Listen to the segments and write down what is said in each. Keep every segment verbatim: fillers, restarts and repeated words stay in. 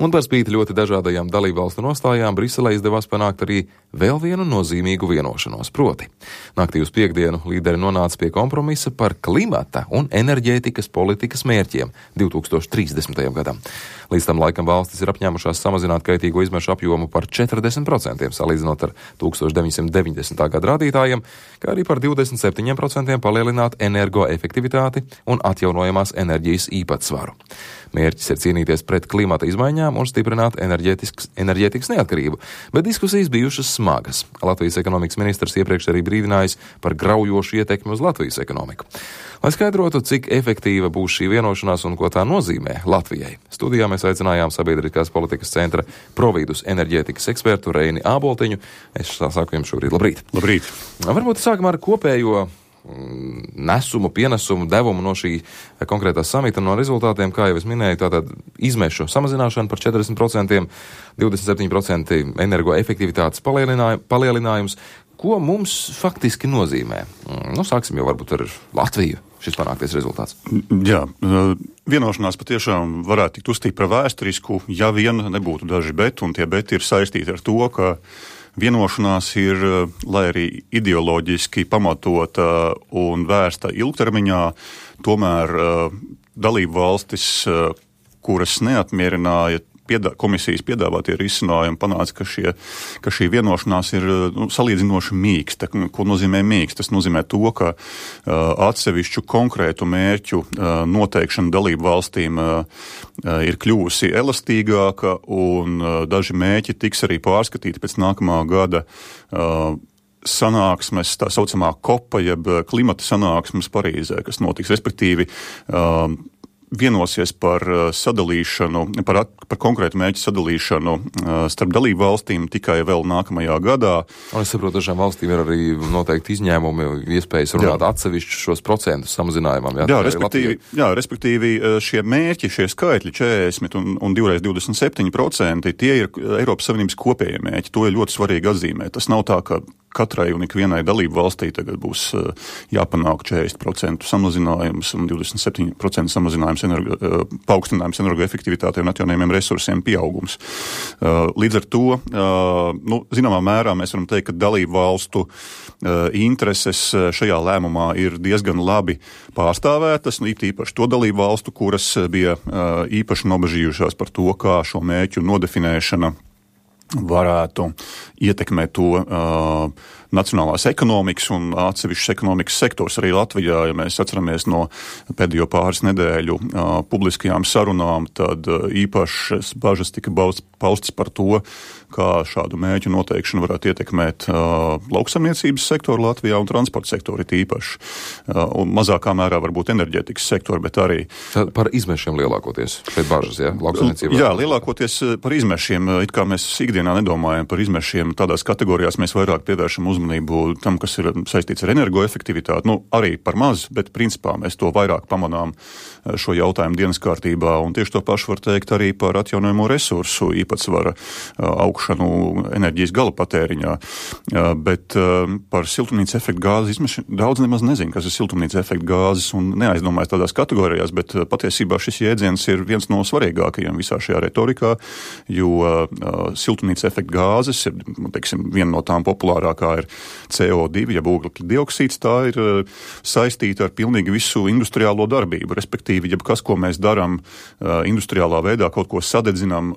Un par spīti ļoti dažādajām dalībvalstu nostājām Briselē izdevās panākt arī vēl vienu nozīmīgu vienošanos, proti. Naktī uz piektdienu līderi nonāca pie kompromisa par klimata un enerģētikas politikas mērķiem divi tūkstoši trīsdesmitajam gadam. Līdz tam laikam valstis ir apņēmušās samazināt kaitīgo izmešu apjomu par četrdesmit procentiem, salīdzinot ar tūkstoš deviņsimt deviņdesmitā gada rādītājiem, kā arī par divdesmit septiņiem procentiem palielināt energoefektivitāti un atjaunojamās enerģijas īpatsvaru. Mērķis ir cīnīties pret klimata izmaiņām un stiprināt enerģētikas neatkarību, bet diskusijas bijušas smagas. Latvijas ekonomikas ministrs iepriekš arī brīdinājis par graujošu ietekmi uz Latvijas ekonomiku. Lai skaidrotu, cik efektīva būs šī vienošanās un ko tā nozīmē Latvijai, studijā mēs aicinājām Sabiedriskās politikas centra Providus enerģētikas ekspertu Reini Āboltiņu. Es saku jums šorīt labrīt. Labrīt. Varbūt sākam ar kopējo nesumu, pienesumu, devumu no šī konkrētā samita, no rezultātiem, kā jau es minēju, tātad izmešu samazināšana par četrdesmit procentiem, divdesmit septiņi procenti energoefektivitātes palielinājums, ko mums faktiski nozīmē. Nu, sāksim jau varbūt ar Latviju, šis panāktais rezultāts. Jā, vienošanās patiešām varētu tikt uzstīt par vēsturisku, ja vien nebūtu daži bet, un tie beti ir saistīti ar to, ka vienošanās ir, lai arī ideoloģiski pamatota un vērsta ilgtermiņā, tomēr dalību valstis, kuras neatmierināja piedā, komisijas piedāvātie risinājumi, panāca, ka, šie, ka šī vienošanās ir nu, salīdzinoši mīksta. Ko nozīmē mīksta? Tas nozīmē to, ka uh, atsevišķu konkrētu mērķu uh, noteikšana dalību valstīm uh, ir kļuvusi elastīgāka, un uh, daži mērķi tiks arī pārskatīti pēc nākamā gada uh, sanāksmes, tā saucamā kopa, jeb klimata sanāksmes Parīzē, kas notiks, respektīvi uh, vienosies par sadalīšanu, par, par konkrētu mērķu sadalīšanu starp dalību valstīm tikai vēl nākamajā gadā. Un es saprotu, dažām valstīm ir arī noteikti izņēmumi, iespējas runāt atsevišķu šos procentus samazinājumam. Jā, jā, respektīvi, jā, respektīvi šie mērķi, šie skaitļi četrdesmit un, un divreiz divdesmit septiņi procenti, tie ir Eiropas Savienības kopējie mērķi. To ir ļoti svarīgi atzīmēt. Tas nav tā, ka katrai un ikvienai dalību valstī tagad būs jāpanāk četrdesmit procentu samazinājums un divdesmit septiņi procenti samazinājums energo, paaugstinājums energoefektivitātei un atjaunojamiem resursiem pieaugums. Līdz ar to, nu, zināmā mērā mēs varam teikt, ka dalību valstu intereses šajā lēmumā ir diezgan labi pārstāvētas, nu, īpaši to dalību valstu, kuras bija īpaši nobežījušās par to, kā šo mērķu nodefinēšana varētu ietekmēt to uh, nacionālās ekonomikas un atsevišķas ekonomikas sektors arī Latvijā. Ja mēs atceramies no pēdējo pāris nedēļu uh, publiskajām sarunām, tad uh, īpašas bažas tika paustas par to, kā šādu mērķu noteikšanu varētu ietekmēt uh, lauksaimniecības sektoru Latvijā un transporta sektori tīpaši. Uh, un mazākā mērā varbūt enerģētikas sektori, bet arī Tad par izmešiem lielākoties šeit bažas, jā? Lauksaimniecībā. Jā, lielākoties par izmešiem. It kā mēs ikdienā nedomājam par izmešiem, tādās kategorijās mēs vairāk pievēršam uzmanību tam, kas ir saistīts ar energoefektivitāti. Nu, arī par maz, bet principā mēs to vairāk pamanām šo jautājumu dienas kārtībā. Un tieši to pašu var teikt arī par atjaunojamo resursu īpatsvara augšanu enerģijas gala patēriņā. Bet par siltumnīca efekta gāzes izmešanu daudz nemaz nezinu, kas ir siltumnīca efekta gāzes, un neaizdomājas tādās kategorijās, bet patiesībā šis jēdziens ir viens no svarīgākajiem visā šajā retorikā, jo siltumnīca efekta gāzes ir, teiksim, viena no tām populārākā ir C O divi, ja oglekļa dioksīds, tā ir saistīta ar pilnīgi visu industriālo darbību, respektīvi, ja kas, ko mēs darām industriālā veidā, kaut ko sadedzinām,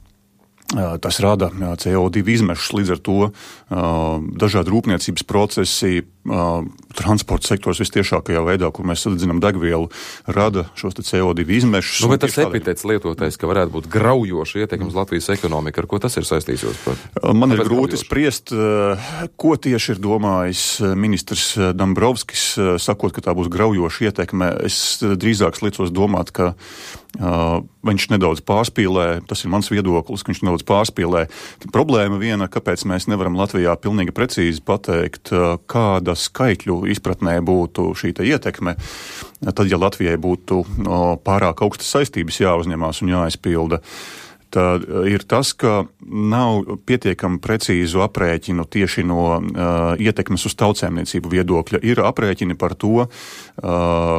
tas rada C O divi izmešus, līdz ar to dažādi rūpniecības procesi, transporta sektors vistiešākajā veidā, kur mēs sadedzinām degvielu, rada šos te C O divi izmešus. Nu, bet tas epitets lietotais, ka varētu būt graujoši ietekmi uz Latvijas ekonomiku, ar ko tas ir saistīts jūs par? Man ir grūti graujoši spriest, ko tieši ir domājis ministrs Dombrovskis, sakot, ka tā būs graujoša ietekme. Es drīzāk liecos domāt, ka uh, viņš nedaudz pārspīlē, tas ir mans viedoklis, ka viņš nedaudz pārspīlē. Problēma viena, kāpēc mēs nevaram Latvijā pilnīgi precīzi pateikt, kāda skaitļu izpratnē būtu šī ietekme, tad, ja Latvijai būtu no, pārāk augstas saistības jāuzņemās un jāizpilda, tad ir tas, ka nav pietiekami precīzu aprēķinu tieši no uh, ietekmes uz tautsēmniecību viedokļa. Ir aprēķini par to, uh,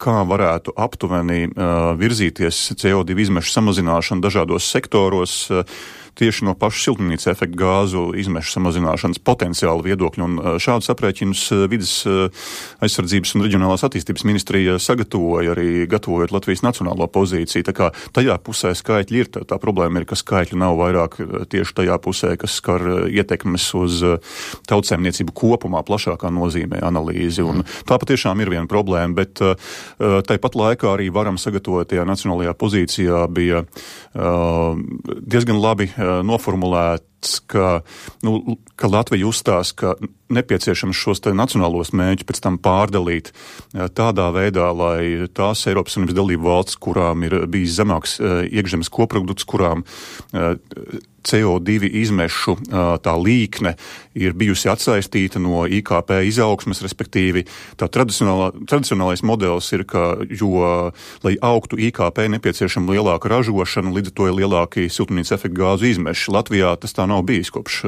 kā varētu aptuveni uh, virzīties C O divi izmešu samazināšana dažādos sektoros, uh, tieši no pašu siltumnīca efekta gāzu izmešu samazināšanas potenciāla viedokļa. Un šādus aprēķinus vides aizsardzības un reģionālās attīstības ministrija sagatavoja arī gatavojot Latvijas nacionālo pozīciju. Tā kā tajā pusē skaitļi ir, tā, tā problēma ir, ka skaitļu nav vairāk tieši tajā pusē, kas skar ietekmes uz tautsēmniecību kopumā plašākā nozīmē analīzi. Un tā patiešām ir viena problēma, bet tāpat laikā arī varam sagatavotajā nacionālajā pozīcijā bija diezgan labi noformulēts, ka, nu, ka Latvija uzstās, ka nepieciešams šos te nacionālos mērķus pēc tam pārdalīt tādā veidā, lai tās Eiropas Savienības dalību valsts, kurām ir bijis zemāks iekšzemes koprodukts, kurām C O divi izmešu tā līkne ir bijusi atsaistīta no I K P izaugsmes, respektīvi tā tradicionālais modelis ir, ka jo, lai augtu I K P, nepieciešama lielāka ražošana, līdz ar to ir lielāki siltumnīca efekta gāzu izmeši. Latvijā tas tā nav bijis kopš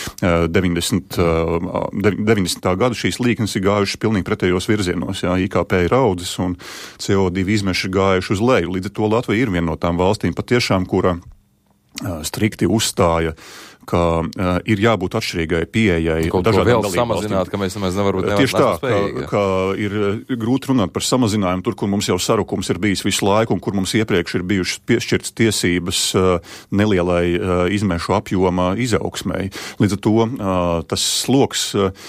deviņdesmitā gada. Šīs līknes ir gājušas pilnīgi pretējos virzienos. Jā, I K P ir audzis un C O divi izmeši ir gājuši uz leju. Līdz ar to Latvija ir viena no tām valstīm patiešām, kura strikti uzstāja, ka uh, ir jābūt atšķirīgai pieejai. Kaut ko vēl samazināt, ka mēs nemaz nevaram būt tieši tā, ka, ka ir grūti runāt par samazinājumu tur, kur mums jau sarukums ir bijis visu laiku un kur mums iepriekš ir bijušas piešķirtas tiesības uh, nelielai uh, izmešu apjoma izaugsmai. Līdz ar to uh, tas sloks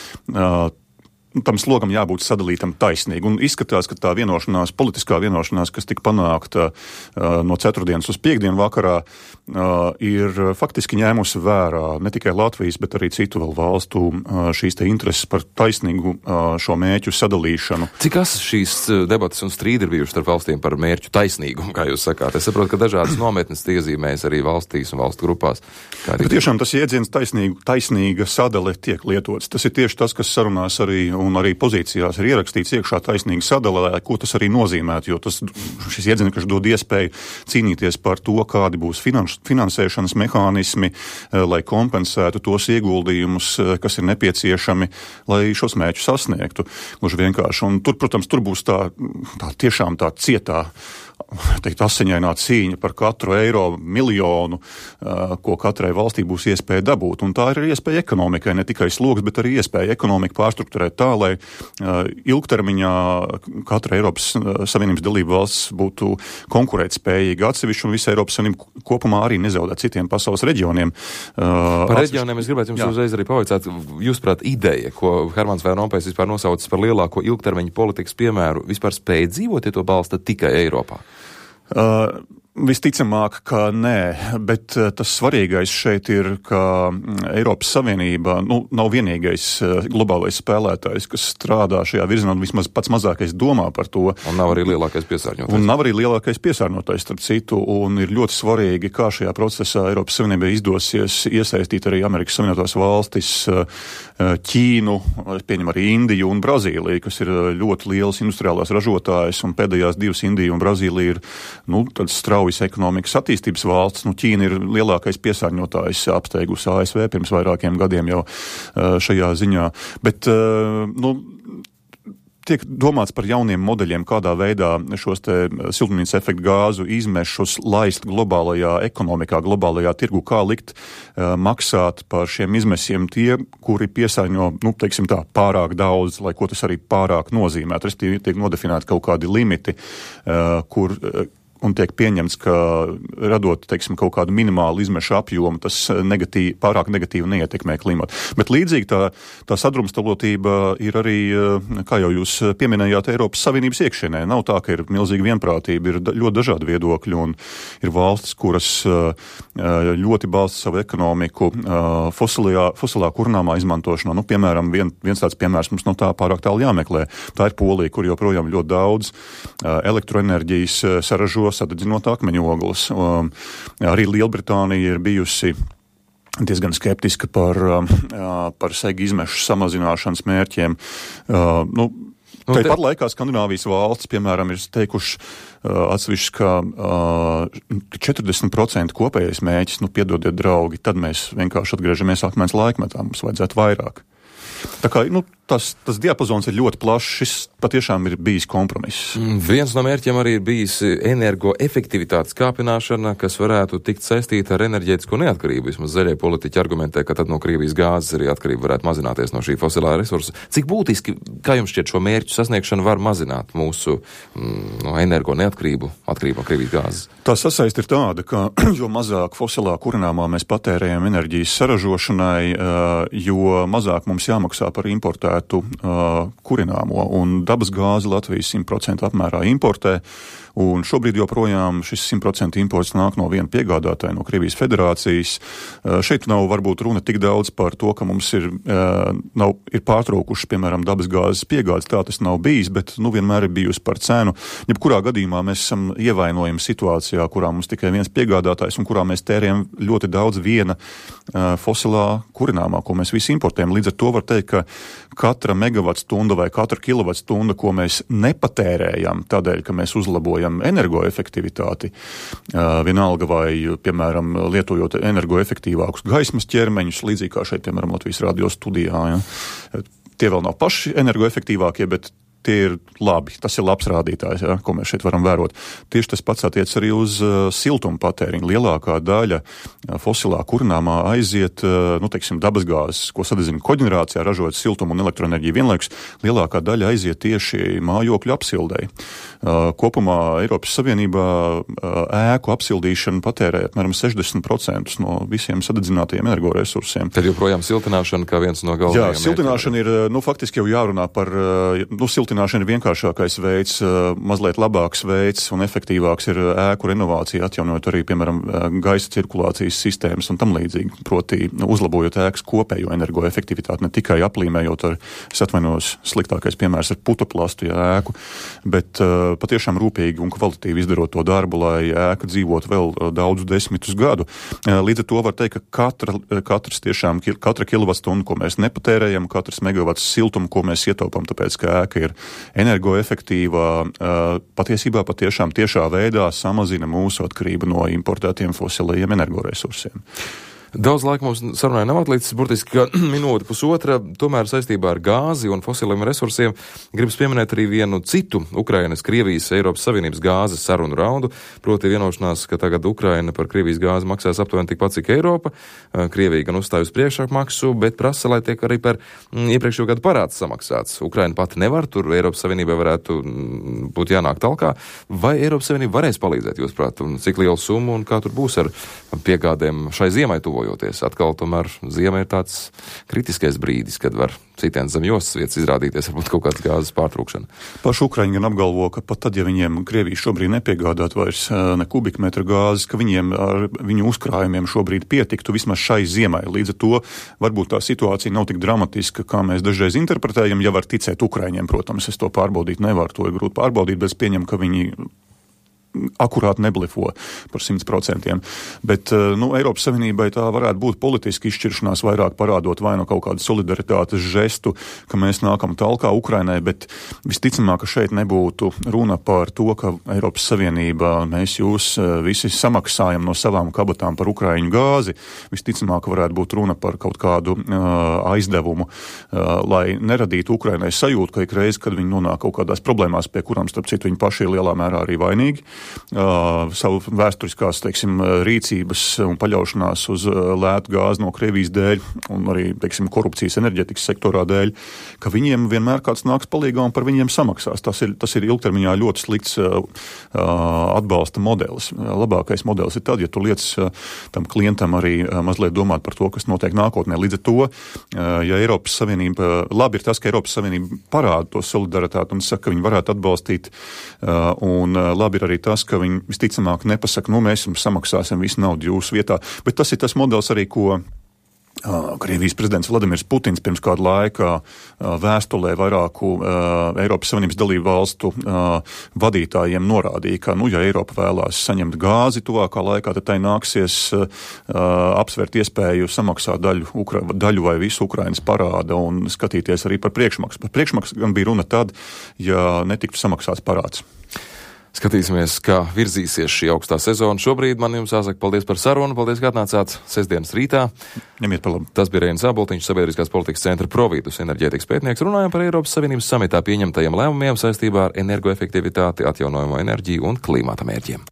uh, tam slogam jābūt sadalītam taisnīgi. Un izskatās, ka tā vienošanās, politiskā vienošanās, kas tika panākta uh, no ceturtdienas uz piekdienu vakarā, uh, ir faktiski ņēmusi vērā ne tikai Latvijas, bet arī citu vēl valstu uh, šīs te intereses par taisnīgu uh, šo mērķu sadalīšanu. Cik as šīs debatas un strīdi ir bijuši starp valstīm par mērķu taisnīgumu, kā jūs sakāt? Es saprotu, ka dažādas nometnes iezīmējas arī valstīs un valstu grupās. Bet tiešām tas jēdziens taisnīga, taisnīga sadale tiek lietots. Tas ir tieši tas, kas sarunās arī un arī pozīcijās ir ierakstīts iekšā taisnīga sadalē, ko tas arī nozīmētu, jo tas, šis iedziens dod iespēju cīnīties par to, kādi būs finans, finansēšanas mehānismi, lai kompensētu tos ieguldījumus, kas ir nepieciešami, lai šos mērķus sasniegtu. Gluži vienkārši. Un tur, protams, tur būs tā, tā tiešām tā cietā, teikt, asiņainā cīņa par katru eiro miljonu, uh, ko katrai valstī būs iespēja dabūt. Un tā ir iespēja ekonomikai, ne tikai sloks, bet arī iespēja ekonomiku pārstrukturēt tā, lai uh, ilgtermiņā katra Eiropas Savienības dalība valsts būtu konkurētspējīga atsevišķi un visa Eiropas Savienība kopumā arī nezaudē citiem pasaules reģioniem. Uh, par reģioniem es gribētu jums jā. uzreiz arī pavaicāt, jūs prāt ideja, ko Hermans Van Rompējs vispār nosaucis par lielāko ilgtermiņa politikas piemēru, vispār spēja dzīvot, ja to balsta tikai Eiropā? Uh, Visticamāk, ka nē, bet tas svarīgais šeit ir, ka Eiropas Savienība nu, nav vienīgais globālais spēlētājs, kas strādā šajā virzienā, un vismaz pats mazākais domā par to. Un nav arī lielākais piesārņotājs. Un nav arī lielākais piesārņotājs, starp citu, un ir ļoti svarīgi, kā šajā procesā Eiropas Savienībai izdosies iesaistīt arī Amerikas Savienotās valstis, Ķīnu, pieņem arī Indiju un Brazīliju, kas ir ļoti lielas industriālās ražotājas, un pēdējās divas Indija un Brazīlija ir, nu, tāds straujas ekonomikas attīstības valsts. Nu, Ķīna ir lielākais piesārņotājs, apsteigusi A S V pirms vairākiem gadiem jau šajā ziņā. Bet, nu, tiek domāts par jauniem modeļiem, kādā veidā šos te siltumnīca efekta gāzu izmešus laist globālajā ekonomikā, globālajā tirgu, kā likt uh, maksāt par šiem izmesiem tie, kuri piesārņo, nu, teiksim tā, pārāk daudz, lai ko tas arī pārāk nozīmētu. Respektīvi, tiek nodefinēti kaut kādi limiti, uh, kur uh, un tiek pieņemts, ka radot, teiksim, kaut kādu minimālu izmešu apjomu, tas negatīvi, pārāk negatīvi neietekmē klimatu. Bet līdzīgi tā, tā sadrumstalotība ir arī, kā jau jūs pieminējāt, Eiropas Savienības iekšienē. Nav tā, ka ir milzīga vienprātība, ir ļoti dažādi viedokļi, un ir valstis, kuras ļoti balsta savu ekonomiku fosilajā, fosilā kurināmā izmantošanā. Nu, piemēram, vien, viens tāds piemērs mums no tā pārāk tālu jāmeklē. Tā ir Polija, kur joprojām ļoti daudz elektroenerģijas saražo sadedzinot akmeņogles. Um, arī Lielbritānija ir bijusi diezgan skeptiska par, um, par segu izmešu samazināšanas mērķiem. Uh, nu, Tāpat te... laikā Skandināvijas valsts, piemēram, ir teikuši uh, atsevišķi, ka uh, četrdesmit procenti kopējais mērķis, nu, piedodiet, draugi, tad mēs vienkārši atgriežamies akmens laikmetā, mums vajadzētu vairāk. Tā kā, nu, tas, tas diapazons ir ļoti plašs. Šis patiešām ir bijis kompromiss. Mm, viens no mērķiem arī ir bijis energoefektivitātes kāpināšana, kas varētu tikt saistīta ar enerģētisko neatkarību. Vismaz zaļie politiķi argumentē, ka tad no Krievijas gāzes arī atkarība varētu mazināties no šī fosilā resursa. Cik būtiski, kā jums šķiet, šo mērķu sasniegšana var mazināt mūsu mm, no energo neatkarību, atkarību no Krievijas gāzes? Tā sasaiste ir tāda, ka jo mazāk fosilā kurināmā mēs patērējam enerģijas saražošanai, jo mazāk mums jāmaksā par importētu kurināmo. Un dabas gāzi Latvijas simt procentu apmērā importē, un šobrīd joprojām šis simt procentu imports nāk no viena piegādātāja, no Krievijas federācijas. Šeit nav varbūt runa tik daudz par to, ka mums ir, nav, ir pārtraukuši, piemēram, dabas gāzes piegādes, tā tas nav bijis, bet nu vienmēr ir bijusi par cenu. Jebkurā gadījumā mēs esam ievainojami situācijā, kurā mums tikai viens piegādātājs un kurā mēs tērējam ļoti daudz viena fosilā kurināmā, ko mēs visi importējam. Līdz ar to var teikt, ka katra megavatstunda vai katra kilovatstunda, ko mēs nepatērējam tādēļ, ka mēs uzlabojam energoefektivitāti, vienalga vai, piemēram, lietojot energoefektīvākus gaismas ķermeņus, līdzīgi kā šeit, piemēram, Latvijas radio studijā. Ja. Tie vēl nav paši energoefektīvākie, bet tie ir labi, tas ir labs rādītājs, ja, ko mēs šeit varam vērot. Tieši tas pats attiec arī uz uh, siltuma patēriņu. Lielākā daļa uh, fosilā kurināmā aiziet, uh, nu, teiksim, dabasgāzes, ko sadedzina koģenerācijā, ražot siltumu un elektroenerģiju vienlaikus. Lielākā daļa aiziet tieši mājokļu apsildei. Uh, kopumā Eiropas Savienībā uh, ēku apsildīšana patērē apmēram sešdesmit procentus no visiem sadedzinātajiem energoresursiem. Tad joprojām siltināšana kā viens no galvenajiem. Jā, siltināšana ir, nu, faktiski jau jārunā par, nu, siltināšana ir vienkāršākais veids, mazliet labāks veids un efektīvāks ir ēku renovācija, atjaunojot arī, piemēram, gaisa cirkulācijas sistēmas un tam līdzīgi, proti uzlabojot ēkas kopējo energoefektivitāti, ne tikai aplīmējot ar, es atvainos, sliktākais piemērs ar putoplastu ja, ēku, bet uh, patiešām rūpīgi un kvalitatīvi izdarot to darbu, lai ēka dzīvot vēl daudzu desmitus gadu. Uh, līdz ar to var teikt, ka katra, katrs tiešām, katra kilovatstunda, ko mēs nepatērējam, katrs megavats siltumu, ko mēs ietaupām, tāpēc, ka ēka ir energoefektīvā, patiesībā patiešām tiešā veidā samazina mūsu atkarību no importētiem fosilajiem energoresursiem. Daudz laika mums sarunai nav atlicis, burtiski minūte pusotra, tomēr saistībā ar gāzi un fosiliem resursiem gribas pieminēt arī vienu citu Ukrainas, Krievijas, Eiropas Savienības gāzes sarunu raundu, proti vienošanās, ka tagad Ukraina par Krievijas gāzi maksās aptuveni tikpat, cik Eiropa. Krievija gan uzstāj uz priekšapmaksu, bet prasa, lai tiek arī par iepriekšējo gadu parāds samaksāts. Ukraina pati nevar, tur Eiropas Savienībai varētu būt jānāk talkā. Vai Eiropas Savienība varēs palīdzēt, jūsuprāt, un cik lielu summu un kā tur būs ar piegādēm šai ziemai tuvojoties? Atkal tomēr ziema ir tāds kritiskais brīdis, kad var citien zem jostas vietas izrādīties varbūt kaut kāds gāzes pārtrūkšana. Paši Ukraiņi gan apgalvo, ka pat tad, ja viņiem Krievija šobrīd nepiegādāt vairs ne kubikmetra gāzes, ka viņiem ar viņu uzkrājumiem šobrīd pietiktu vismaz šai ziemai. Līdz ar to varbūt tā situācija nav tik dramatiska, kā mēs dažreiz interpretējam, ja var ticēt Ukraiņiem, protams, es to pārbaudīt nevaru, to ir grūti pārbaudīt, bet es pieņemu, ka viņi akurāt neblefo par simt procentiem. Bet, nu, Eiropas Savienībai tā varētu būt politiski izšķiršanās vairāk parādot vai no kaut kādu solidaritātes žestu, ka mēs nākam talkā Ukrainai, bet visticamāk, ka šeit nebūtu runa par to, ka Eiropas Savienība, mēs jūs visi samaksājam no savām kabatām par Ukraiņu gāzi. Visticamāk, varētu būt runa par kaut kādu uh, aizdevumu, uh, lai neradītu Ukrainai sajūtu, ka ikreiz, kad viņi nonāk kaut kādās problēmās, pie kurām, starp citu, viņi paši ir lielā mērā arī vainīgi, Uh, savu vēsturiskās, teiksim, rīcības un paļaušanās uz uh, lētu gāzi no Krievijas dēļ un arī, teiksim, korupcijas enerģetikas sektorā dēļ, ka viņiem vienmēr kāds nāks palīgā un par viņiem samaksās. Tas ir, tas ir ilgtermiņā ļoti slikts uh, atbalsta modelis. Labākais modelis ir tad, ja tu liec uh, tam klientam arī uh, mazliet domāt par to, kas notiek nākotnē. Līdz ar to, uh, ja Eiropas Savienība, labi ir tas, ka Eiropas Savienība parāda to solidaritāti un saka, ka viņi varētu atbalstīt, uh, un uh, labi ir arī tas, ka viņi visticamāk nepasaka, nu mēs jums samaksāsim visu naudu jūsu vietā, bet tas ir tas modelis arī, ko uh, Krievijas prezidents Vladimirs Putins pirms kādu laikā uh, vēstulē vairāku uh, Eiropas Savienības dalību valstu uh, vadītājiem norādīja, ka, nu, ja Eiropa vēlās saņemt gāzi tuvākā laikā, tad tai nāksies uh, apsvērt iespēju samaksāt daļu, Ukra- daļu vai visu Ukrainas parāda un skatīties arī par priekšmaksu. Par priekšmaksu gan bija runa tad, ja netiktu samaksāts parāds. Skatīsimies, kā virzīsies šī augstā sezona. Šobrīd man jums jāsaka paldies par sarunu, paldies, ka atnācāt sestdienas rītā. Ņemiet par labu. Tas bija Reinis Āboltiņš, Sabiedriskās politikas centra Providus enerģētikas pētnieks. Runājam par Eiropas Savienības samitā pieņemtajiem lēmumiem saistībā ar energoefektivitāti, atjaunojamo enerģiju un klimata mērķiem.